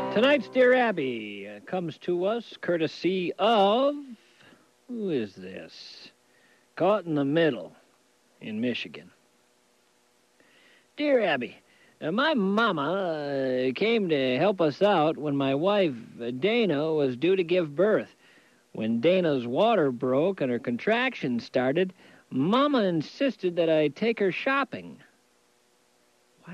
Tonight's Dear Abby comes to us courtesy of... Who is this? Caught in the Middle in Michigan. Dear Abby, my mama came to help us out when my wife, Dana, was due to give birth. When Dana's water broke and her contractions started, Mama insisted that I take her shopping. What?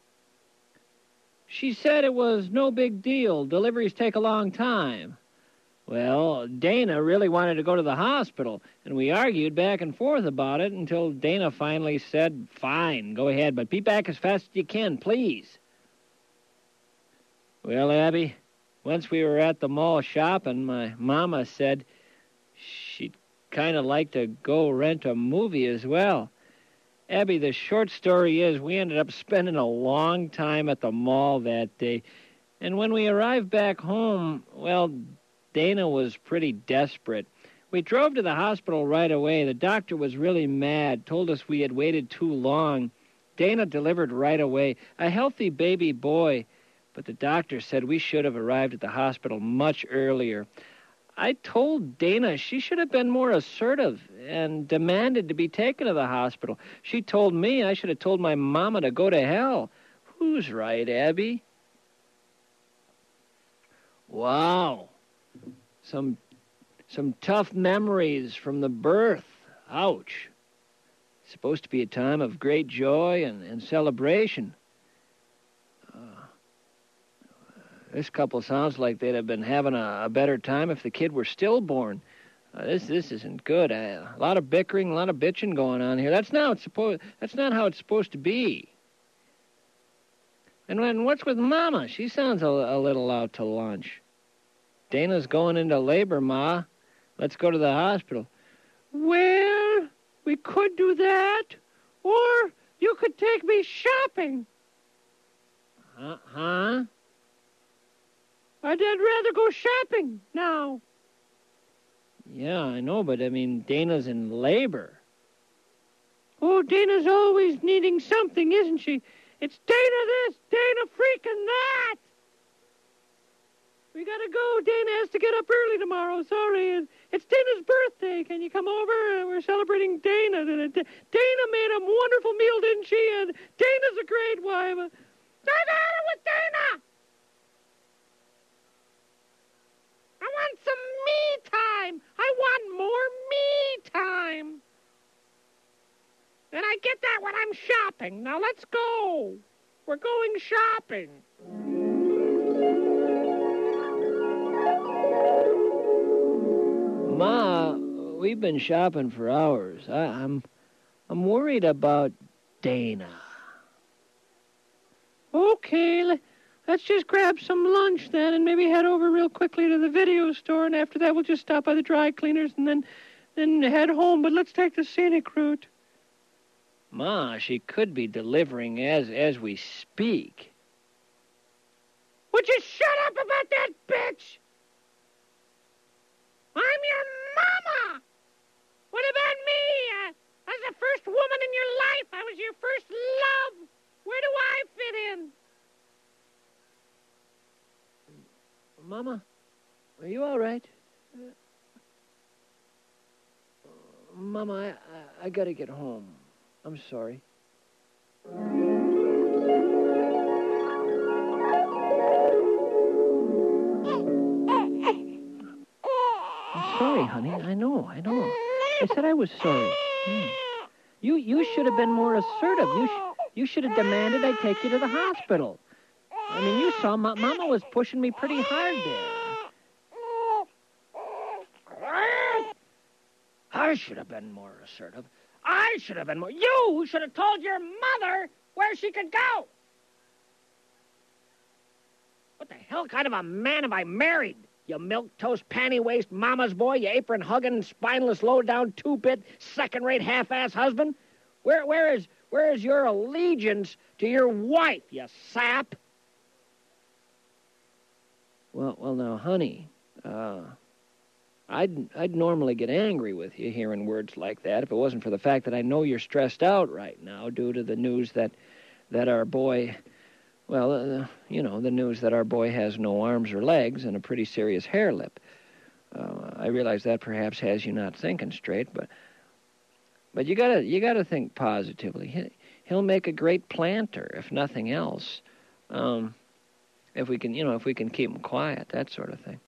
She said it was no big deal. Deliveries take a long time. Well, Dana really wanted to go to the hospital, and we argued back and forth about it until Dana finally said, "Fine, go ahead, but be back as fast as you can, please." Well, Abby, once we were at the mall shopping, my mama said she'd kind of like to go rent a movie as well. Abby, the short story is we ended up spending a long time at the mall that day. And when we arrived back home, well, Dana was pretty desperate. We drove to the hospital right away. The doctor was really mad, told us we had waited too long. Dana delivered right away, a healthy baby boy. But the doctor said we should have arrived at the hospital much earlier. I told Dana she should have been more assertive and demanded to be taken to the hospital. She told me I should have told my mama to go to hell. Who's right, Abby? Wow. Some tough memories from the birth. Ouch. It's supposed to be a time of great joy and celebration. This couple sounds like they'd have been having a better time if the kid were stillborn. This isn't good. A lot of bickering, a lot of bitching going on here. That's not how it's supposed to be. And what's with Mama? She sounds a little out to lunch. Dana's going into labor, Ma. Let's go to the hospital. Well, we could do that, or you could take me shopping. Huh? I'd rather go shopping now. Yeah, I know, but I mean, Dana's in labor. Oh, Dana's always needing something, isn't she? It's Dana this, Dana freaking that. We gotta go. Dana has to get up early tomorrow. Sorry. It's Dana's birthday. Can you come over? We're celebrating Dana. Dana made a wonderful meal, didn't she? And Dana's a great wife. I've had it with Dana. I want some me time. I want more me time. And I get that when I'm shopping. Now let's go. We're going shopping. Ma, we've been shopping for hours. I'm worried about Dana. Okay, let's just grab some lunch then and maybe head over real quickly to the video store, and after that we'll just stop by the dry cleaners and then head home, but let's take the scenic route. Ma, she could be delivering as we speak. Would you shut up about that bitch? I'm your mama! What about me? I was the first woman in your life. I was your first love. Where do I fit in? Mama, are you all right? Mama, I gotta get home. I'm sorry. I'm sorry, honey. I know. I said I was sorry. You should have been more assertive. You should have demanded I take you to the hospital. I mean, you saw Mama was pushing me pretty hard there. I should have been more assertive. I should have been more... You should have told your mother where she could go. What the hell kind of a man have I married? You milquetoast, panty-waist mama's boy, you apron-hugging, spineless, low-down, two-bit, second-rate, half-ass husband? Where is your allegiance to your wife, you sap? Well, now, honey, I'd normally get angry with you hearing words like that if it wasn't for the fact that I know you're stressed out right now due to the news that our boy Well, the news that our boy has no arms or legs and a pretty serious hair lip. I realize that perhaps has you not thinking straight, but you gotta think positively. He'll make a great planter, if nothing else. If we can keep him quiet, that sort of thing.